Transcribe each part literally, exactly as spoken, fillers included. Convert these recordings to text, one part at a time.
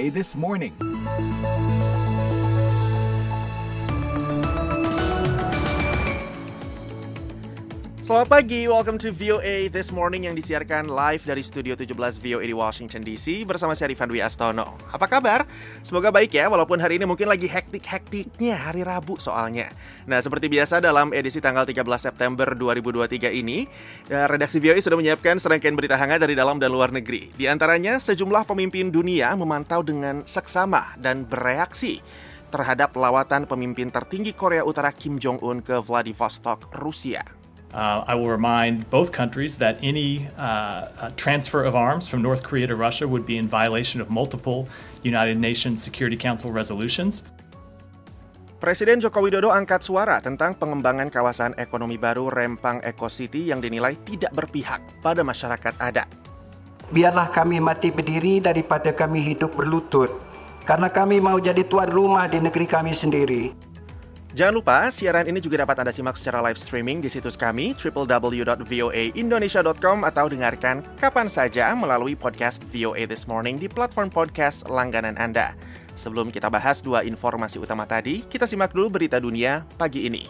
A This Morning. Selamat pagi, welcome to V O A This Morning yang disiarkan live dari Studio tujuh belas V O A di Washington D C bersama saya Rifan Dwi Astono. Apa kabar? Semoga baik ya, walaupun hari ini mungkin lagi hektik-hektiknya hari Rabu soalnya. Nah, seperti biasa dalam edisi tanggal tiga belas September dua ribu dua puluh tiga ini, redaksi V O A sudah menyiapkan serangkaian berita hangat dari dalam dan luar negeri. Di antaranya, sejumlah pemimpin dunia memantau dengan seksama dan bereaksi terhadap lawatan pemimpin tertinggi Korea Utara Kim Jong-un ke Vladivostok, Rusia. Uh, I will remind both countries that any uh, uh, transfer of arms from North Korea to Russia would be in violation of multiple United Nations Security Council resolutions. Presiden Joko Widodo angkat suara tentang pengembangan kawasan ekonomi baru Rempang Eco City yang dinilai tidak berpihak pada masyarakat adat. Biarlah kami mati berdiri daripada kami hidup berlutut, karena kami mau jadi tuan rumah di negeri kami sendiri. Jangan lupa, siaran ini juga dapat Anda simak secara live streaming di situs kami w w w dot v o a indonesia dot com atau dengarkan kapan saja melalui podcast V O A This Morning di platform podcast langganan Anda. Sebelum kita bahas dua informasi utama tadi, kita simak dulu berita dunia pagi ini.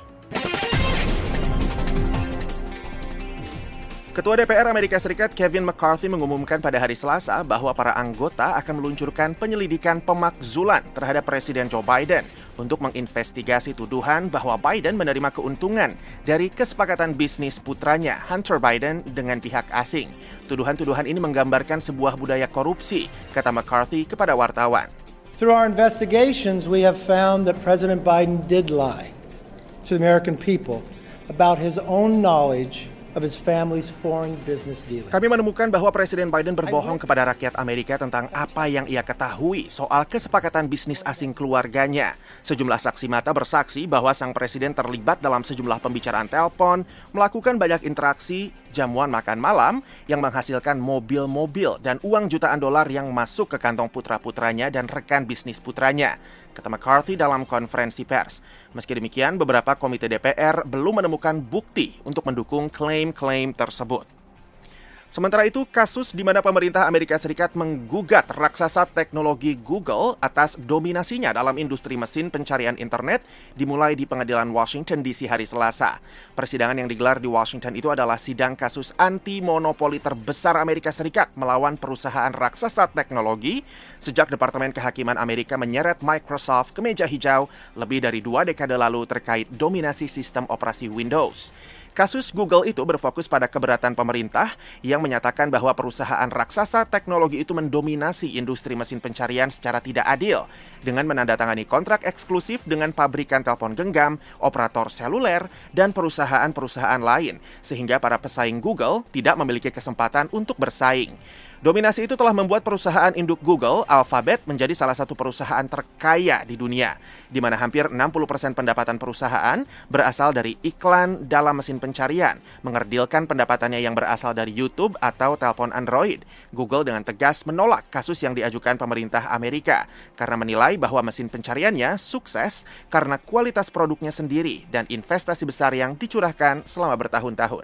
Ketua D P R Amerika Serikat Kevin McCarthy mengumumkan pada hari Selasa bahwa para anggota akan meluncurkan penyelidikan pemakzulan terhadap Presiden Joe Biden untuk menginvestigasi tuduhan bahwa Biden menerima keuntungan dari kesepakatan bisnis putranya Hunter Biden dengan pihak asing. Tuduhan-tuduhan ini menggambarkan sebuah budaya korupsi, kata McCarthy kepada wartawan. Through our investigations, we have found that President Biden did lie to the American people about his own knowledge of his family's foreign business dealings. Kami menemukan bahwa Presiden Biden berbohong kepada rakyat Amerika tentang apa yang ia ketahui soal kesepakatan bisnis asing keluarganya. Sejumlah saksi mata bersaksi bahwa sang presiden terlibat dalam sejumlah pembicaraan telepon, melakukan banyak interaksi, jamuan makan malam yang menghasilkan mobil-mobil dan uang jutaan dolar yang masuk ke kantong putra-putranya dan rekan bisnis putranya, kata McCarthy dalam konferensi pers. Meski demikian, beberapa komite D P R belum menemukan bukti untuk mendukung klaim-klaim tersebut. Sementara itu, kasus di mana pemerintah Amerika Serikat menggugat raksasa teknologi Google atas dominasinya dalam industri mesin pencarian internet dimulai di pengadilan Washington D C hari Selasa. Persidangan yang digelar di Washington itu adalah sidang kasus anti-monopoli terbesar Amerika Serikat melawan perusahaan raksasa teknologi sejak Departemen Kehakiman Amerika menyeret Microsoft ke meja hijau lebih dari dua dekade lalu terkait dominasi sistem operasi Windows. Kasus Google itu berfokus pada keberatan pemerintah yang menyatakan bahwa perusahaan raksasa teknologi itu mendominasi industri mesin pencarian secara tidak adil dengan menandatangani kontrak eksklusif dengan pabrikan telepon genggam, operator seluler, dan perusahaan-perusahaan lain, sehingga para pesaing Google tidak memiliki kesempatan untuk bersaing. Dominasi itu telah membuat perusahaan induk Google, Alphabet, menjadi salah satu perusahaan terkaya di dunia, di mana hampir enam puluh persen pendapatan perusahaan berasal dari iklan dalam mesin pencarian, mengerdilkan pendapatannya yang berasal dari YouTube atau telepon Android. Google dengan tegas menolak kasus yang diajukan pemerintah Amerika, karena menilai bahwa mesin pencariannya sukses karena kualitas produknya sendiri dan investasi besar yang dicurahkan selama bertahun-tahun.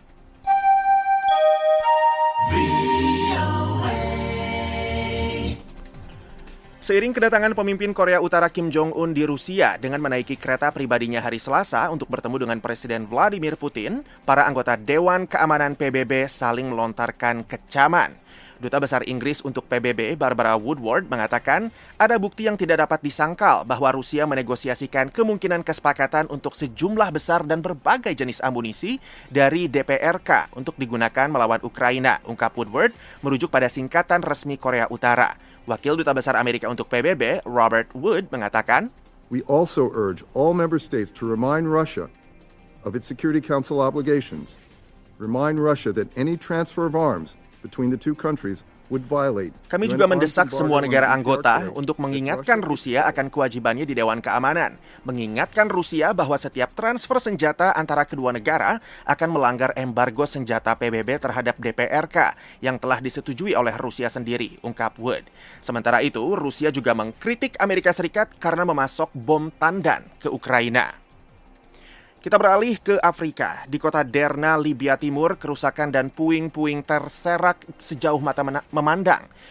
Seiring kedatangan pemimpin Korea Utara Kim Jong-un di Rusia dengan menaiki kereta pribadinya hari Selasa untuk bertemu dengan Presiden Vladimir Putin, para anggota Dewan Keamanan P B B saling melontarkan kecaman. Duta Besar Inggris untuk P B B, Barbara Woodward, mengatakan ada bukti yang tidak dapat disangkal bahwa Rusia menegosiasikan kemungkinan kesepakatan untuk sejumlah besar dan berbagai jenis amunisi dari D P R K untuk digunakan melawan Ukraina, ungkap Woodward, merujuk pada singkatan resmi Korea Utara. Wakil Duta Besar Amerika untuk P B B, Robert Wood, mengatakan, We also urge all member states to remind Russia of its Security Council obligations. Remind Russia that any transfer of arms between the two countries would violate. Kami juga mendesak semua negara anggota untuk mengingatkan Rusia akan kewajibannya di Dewan Keamanan. Mengingatkan Rusia bahwa setiap transfer senjata antara kedua negara akan melanggar embargo senjata P B B terhadap D P R K yang telah disetujui oleh Rusia sendiri, ungkap Wood. Sementara itu, Rusia juga mengkritik Amerika Serikat karena memasok bom tandan ke Ukraina. Kita beralih ke Afrika. Di kota Derna, Libya Timur, kerusakan dan puing-puing terserak sejauh mata memandang.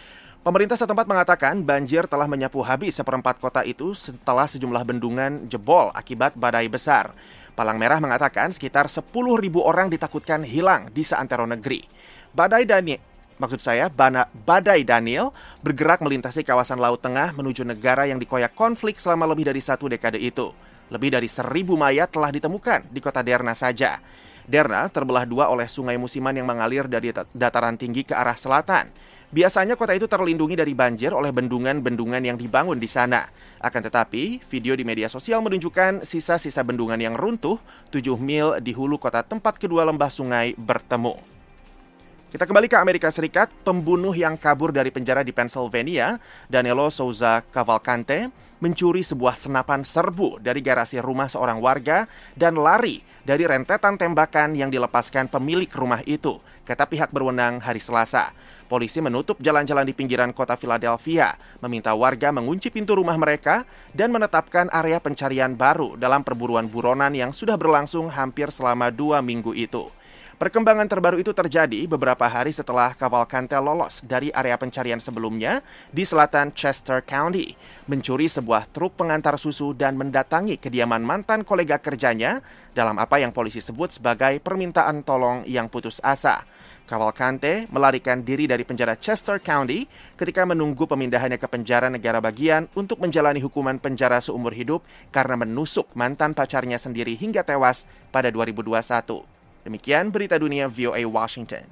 Pemerintah setempat mengatakan banjir telah menyapu habis seperempat kota itu setelah sejumlah bendungan jebol akibat badai besar. Palang Merah mengatakan sekitar sepuluh ribu orang ditakutkan hilang di seantero negeri. Badai Daniel, maksud saya bana, badai Daniel bergerak melintasi kawasan Laut Tengah menuju negara yang dikoyak konflik selama lebih dari satu dekade itu. Lebih dari seribu mayat telah ditemukan di kota Derna saja. Derna terbelah dua oleh sungai musiman yang mengalir dari dataran tinggi ke arah selatan. Biasanya kota itu terlindungi dari banjir oleh bendungan-bendungan yang dibangun di sana. Akan tetapi, video di media sosial menunjukkan sisa-sisa bendungan yang runtuh tujuh mil di hulu kota tempat kedua lembah sungai bertemu. Kita kembali ke Amerika Serikat. Pembunuh yang kabur dari penjara di Pennsylvania, Danilo Souza Cavalcante, mencuri sebuah senapan serbu dari garasi rumah seorang warga dan lari dari rentetan tembakan yang dilepaskan pemilik rumah itu, kata pihak berwenang hari Selasa. Polisi menutup jalan-jalan di pinggiran kota Philadelphia, meminta warga mengunci pintu rumah mereka dan menetapkan area pencarian baru dalam perburuan buronan yang sudah berlangsung hampir selama dua minggu itu. Perkembangan terbaru itu terjadi beberapa hari setelah Cavalcante lolos dari area pencarian sebelumnya di selatan Chester County, mencuri sebuah truk pengantar susu dan mendatangi kediaman mantan kolega kerjanya dalam apa yang polisi sebut sebagai permintaan tolong yang putus asa. Cavalcante melarikan diri dari penjara Chester County ketika menunggu pemindahannya ke penjara negara bagian untuk menjalani hukuman penjara seumur hidup karena menusuk mantan pacarnya sendiri hingga tewas pada dua ribu dua puluh satu. Demikian berita dunia V O A Washington.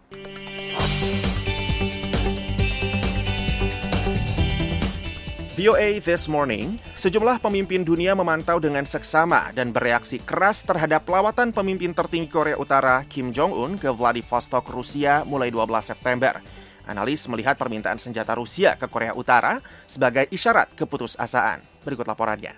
V O A This Morning, sejumlah pemimpin dunia memantau dengan seksama dan bereaksi keras terhadap lawatan pemimpin tertinggi Korea Utara Kim Jong-un ke Vladivostok, Rusia mulai dua belas September. Analis melihat permintaan senjata Rusia ke Korea Utara sebagai isyarat keputusasaan. Berikut laporannya.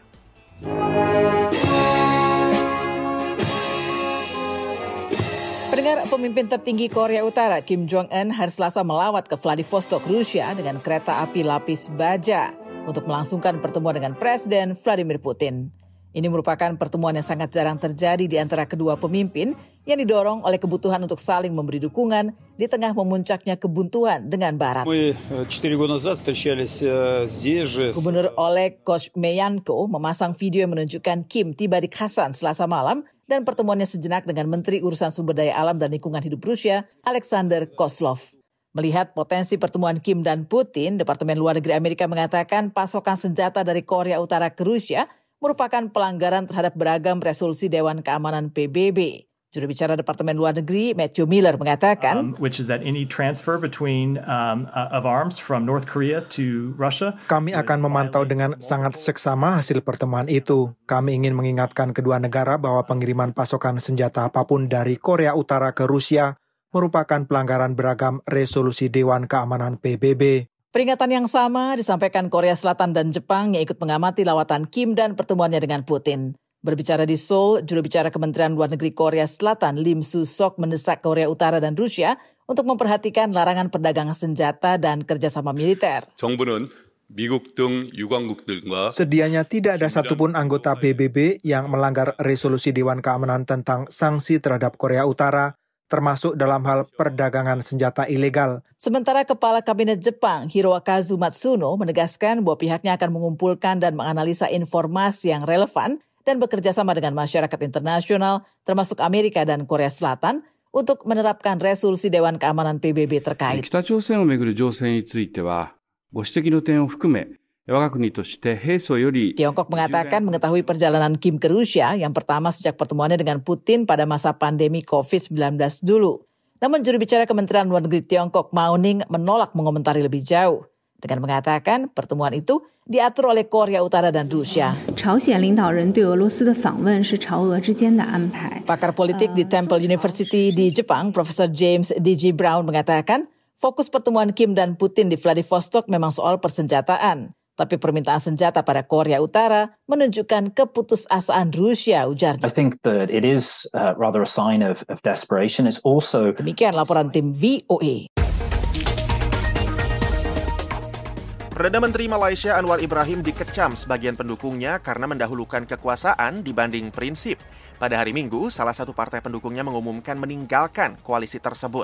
Pendengar, pemimpin tertinggi Korea Utara Kim Jong-un hari Selasa melawat ke Vladivostok, Rusia dengan kereta api lapis baja untuk melangsungkan pertemuan dengan Presiden Vladimir Putin. Ini merupakan pertemuan yang sangat jarang terjadi di antara kedua pemimpin yang didorong oleh kebutuhan untuk saling memberi dukungan di tengah memuncaknya kebuntuan dengan Barat. Gubernur Oleg Koshmeyanko memasang video yang menunjukkan Kim tiba di Kazan Selasa malam dan pertemuannya sejenak dengan Menteri Urusan Sumber Daya Alam dan Lingkungan Hidup Rusia, Alexander Kozlov. Melihat potensi pertemuan Kim dan Putin, Departemen Luar Negeri Amerika mengatakan pasokan senjata dari Korea Utara ke Rusia merupakan pelanggaran terhadap beragam resolusi Dewan Keamanan P B B. Juru bicara Departemen Luar Negeri Matthew Miller mengatakan, um, which is that any transfer between um, uh, of arms from North Korea to Russia. Kami akan memantau dengan sangat seksama hasil pertemuan itu. Kami ingin mengingatkan kedua negara bahwa pengiriman pasokan senjata apapun dari Korea Utara ke Rusia merupakan pelanggaran beragam resolusi Dewan Keamanan P B B. Peringatan yang sama disampaikan Korea Selatan dan Jepang yang ikut mengamati lawatan Kim dan pertemuannya dengan Putin. Berbicara di Seoul, juru bicara Kementerian Luar Negeri Korea Selatan Lim Su-sok mendesak Korea Utara dan Rusia untuk memperhatikan larangan perdagangan senjata dan kerjasama militer. 정부는 미국 등 유관국들과 Sedianya tidak ada satupun anggota P B B yang melanggar resolusi Dewan Keamanan tentang sanksi terhadap Korea Utara, termasuk dalam hal perdagangan senjata ilegal. Sementara Kepala Kabinet Jepang Hirokazu Matsuno menegaskan bahwa pihaknya akan mengumpulkan dan menganalisa informasi yang relevan dan bekerja sama dengan masyarakat internasional, termasuk Amerika dan Korea Selatan, untuk menerapkan resolusi Dewan Keamanan P B B terkait. 北朝鮮をめぐる情勢については、ご指摘の点を含め、我が国として平素より Tiongkok mengatakan mengetahui perjalanan Kim ke Rusia yang pertama sejak pertemuannya dengan Putin pada masa pandemi covid sembilan belas dulu. Namun juru bicara Kementerian Luar Negeri Tiongkok Mao Ning menolak mengomentari lebih jauh dengan mengatakan pertemuan itu diatur oleh Korea Utara dan Rusia. Pakar politik di Temple University di Jepang, Profesor James D G Brown mengatakan fokus pertemuan Kim dan Putin di Vladivostok memang soal persenjataan. Tapi permintaan senjata pada Korea Utara menunjukkan keputusasaan Rusia, ujarnya. I think that it is uh, rather a sign of, of desperation. It's also... Demikian laporan tim V O A. Perdana Menteri Malaysia Anwar Ibrahim dikecam sebagian pendukungnya karena mendahulukan kekuasaan dibanding prinsip. Pada hari Minggu, salah satu partai pendukungnya mengumumkan meninggalkan koalisi tersebut.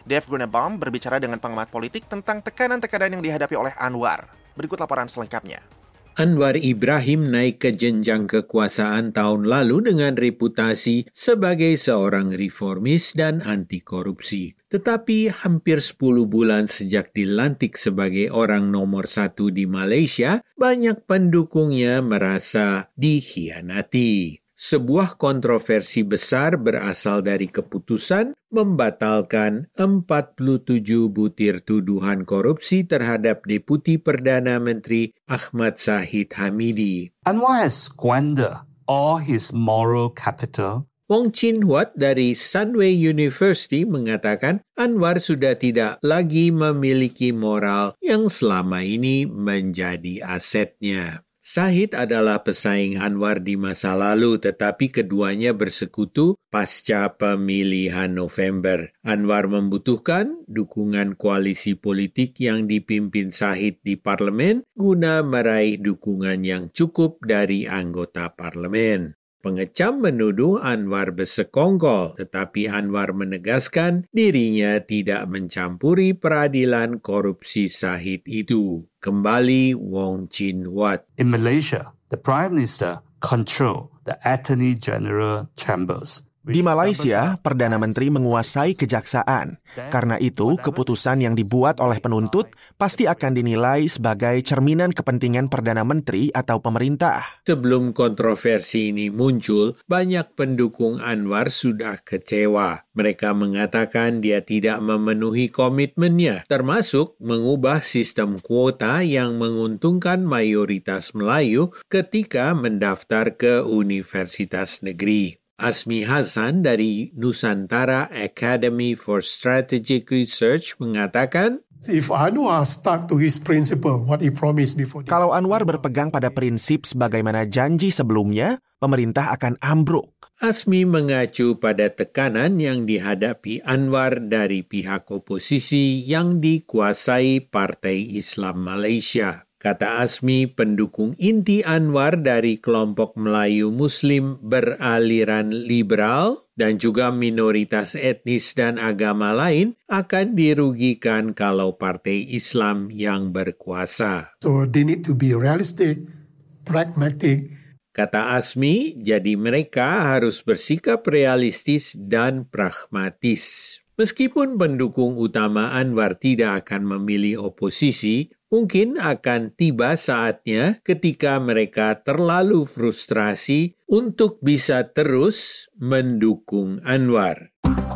Dave Grunebaum berbicara dengan pengamat politik tentang tekanan-tekanan yang dihadapi oleh Anwar. Berikut laporan selengkapnya. Anwar Ibrahim naik ke jenjang kekuasaan tahun lalu dengan reputasi sebagai seorang reformis dan anti korupsi. Tetapi hampir sepuluh bulan sejak dilantik sebagai orang nomor satu di Malaysia, banyak pendukungnya merasa dikhianati. Sebuah kontroversi besar berasal dari keputusan membatalkan empat puluh tujuh butir tuduhan korupsi terhadap Deputi Perdana Menteri Ahmad Zahid Hamidi. Anwar has squandered all his moral capital. Wong Chin Huat dari Sunway University mengatakan Anwar sudah tidak lagi memiliki moral yang selama ini menjadi asetnya. Zahid adalah pesaing Anwar di masa lalu, tetapi keduanya bersekutu pasca pemilihan November. Anwar membutuhkan dukungan koalisi politik yang dipimpin Zahid di parlemen guna meraih dukungan yang cukup dari anggota parlemen. Pengecam menuduh Anwar bersekongkol, tetapi Anwar menegaskan dirinya tidak mencampuri peradilan korupsi Zahid itu. Kembali Wong Chin Huat. In Malaysia, the Prime Minister controls the Attorney General chambers. Di Malaysia, Perdana Menteri menguasai kejaksaan. Karena itu, keputusan yang dibuat oleh penuntut pasti akan dinilai sebagai cerminan kepentingan Perdana Menteri atau pemerintah. Sebelum kontroversi ini muncul, banyak pendukung Anwar sudah kecewa. Mereka mengatakan dia tidak memenuhi komitmennya, termasuk mengubah sistem kuota yang menguntungkan mayoritas Melayu ketika mendaftar ke universitas negeri. Asmi Hasan dari Nusantara Academy for Strategic Research mengatakan, If Anwar stuck to his principle, what he promised before. Kalau Anwar berpegang pada prinsip sebagaimana janji sebelumnya, pemerintah akan ambruk. Asmi mengacu pada tekanan yang dihadapi Anwar dari pihak oposisi yang dikuasai Partai Islam Malaysia. Kata Asmi, pendukung inti Anwar dari kelompok Melayu Muslim beraliran liberal dan juga minoritas etnis dan agama lain akan dirugikan kalau Partai Islam yang berkuasa. So they need to be realistic, pragmatic. Kata Asmi, jadi mereka harus bersikap realistis dan pragmatis. Meskipun pendukung utama Anwar tidak akan memilih oposisi, mungkin akan tiba saatnya ketika mereka terlalu frustrasi untuk bisa terus mendukung Anwar.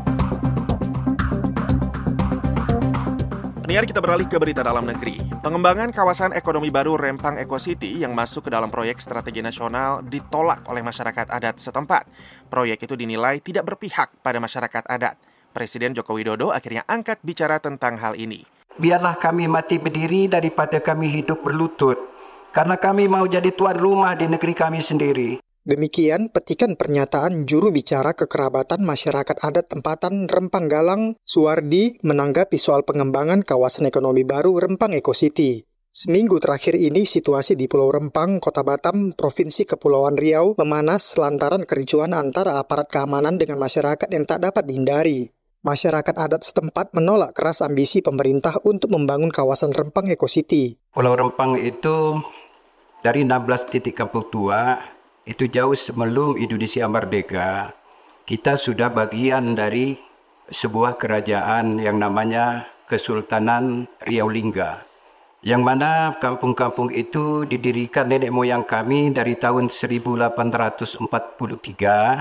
Pendengar, kita beralih ke berita dalam negeri. Pengembangan kawasan ekonomi baru Rempang Eco City yang masuk ke dalam proyek strategi nasional ditolak oleh masyarakat adat setempat. Proyek itu dinilai tidak berpihak pada masyarakat adat. Presiden Joko Widodo akhirnya angkat bicara tentang hal ini. Biarlah kami mati berdiri daripada kami hidup berlutut, karena kami mau jadi tuan rumah di negeri kami sendiri. Demikian petikan pernyataan juru bicara kekerabatan masyarakat adat tempatan Rempang Galang, Suwardi, menanggapi soal pengembangan kawasan ekonomi baru Rempang Eco City. Seminggu terakhir ini situasi di Pulau Rempang, Kota Batam, Provinsi Kepulauan Riau memanas lantaran kericuhan antara aparat keamanan dengan masyarakat yang tak dapat dihindari. Masyarakat adat setempat menolak keras ambisi pemerintah untuk membangun kawasan Rempang Eco City. Pulau Rempang itu dari enam belas titik kampung tua, itu jauh sebelum Indonesia merdeka. Kita sudah bagian dari sebuah kerajaan yang namanya Kesultanan Riau Lingga. Yang mana kampung-kampung itu didirikan nenek moyang kami dari tahun seribu delapan ratus empat puluh tiga.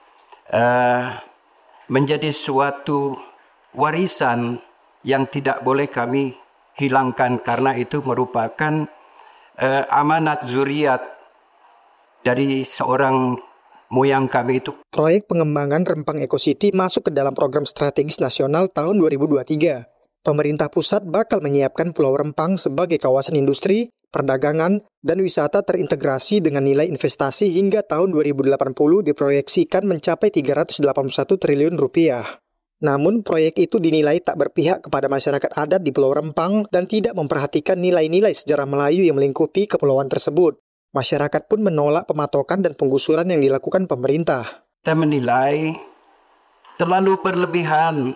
Uh, menjadi suatu warisan yang tidak boleh kami hilangkan karena itu merupakan uh, amanat zuriat dari seorang moyang kami itu. Proyek pengembangan Rempang Eco City masuk ke dalam program strategis nasional tahun dua ribu dua puluh tiga. Pemerintah pusat bakal menyiapkan Pulau Rempang sebagai kawasan industri, perdagangan, dan wisata terintegrasi dengan nilai investasi hingga tahun dua ribu delapan puluh diproyeksikan mencapai tiga ratus delapan puluh satu triliun rupiah. Namun, proyek itu dinilai tak berpihak kepada masyarakat adat di Pulau Rempang dan tidak memperhatikan nilai-nilai sejarah Melayu yang melingkupi kepulauan tersebut. Masyarakat pun menolak pematokan dan penggusuran yang dilakukan pemerintah. Kita menilai terlalu berlebihan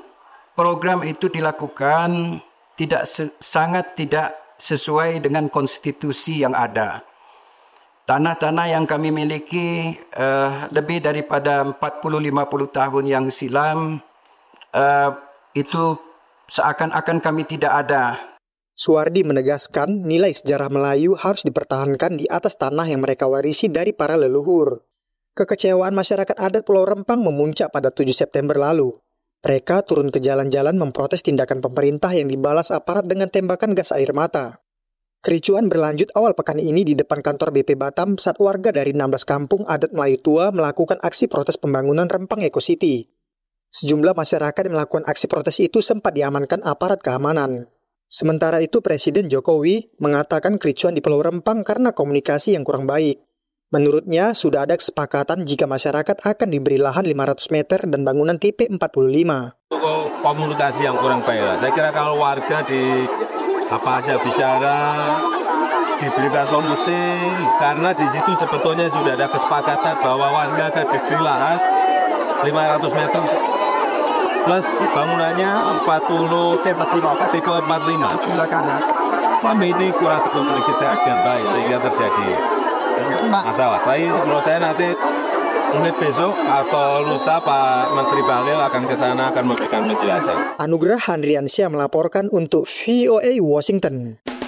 program itu dilakukan tidak se- sangat tidak sesuai dengan konstitusi yang ada. Tanah-tanah yang kami miliki uh, lebih daripada empat puluh sampai lima puluh tahun yang silam uh, itu seakan-akan kami tidak ada. Suwardi menegaskan nilai sejarah Melayu harus dipertahankan di atas tanah yang mereka warisi dari para leluhur. Kekecewaan masyarakat adat Pulau Rempang memuncak pada tujuh September lalu. Mereka turun ke jalan-jalan memprotes tindakan pemerintah yang dibalas aparat dengan tembakan gas air mata. Kericuan berlanjut awal pekan ini di depan kantor B P Batam saat warga dari enam belas kampung adat Melayu tua melakukan aksi protes pembangunan Rempang Eco City. Sejumlah masyarakat yang melakukan aksi protes itu sempat diamankan aparat keamanan. Sementara itu Presiden Jokowi mengatakan kericuan di Pulau Rempang karena komunikasi yang kurang baik. Menurutnya sudah ada kesepakatan jika masyarakat akan diberi lahan lima ratus meter dan bangunan T P empat puluh lima. Komunikasi yang kurang baik lah. Saya kira kalau warga di apa aja bicara diberikan solusi, karena di situ sebetulnya sudah ada kesepakatan bahwa warga akan diberi lahan lima ratus meter plus bangunannya empat puluh T P empat puluh lima. Kami ini kurang komunikasi agak baik sehingga terjadi masalah. Tapi menurut saya nanti mungkin besok atau lusa Pak Menteri Bahlil akan ke sana akan memberikan penjelasan. Anugrah Handriansyah melaporkan untuk V O A Washington.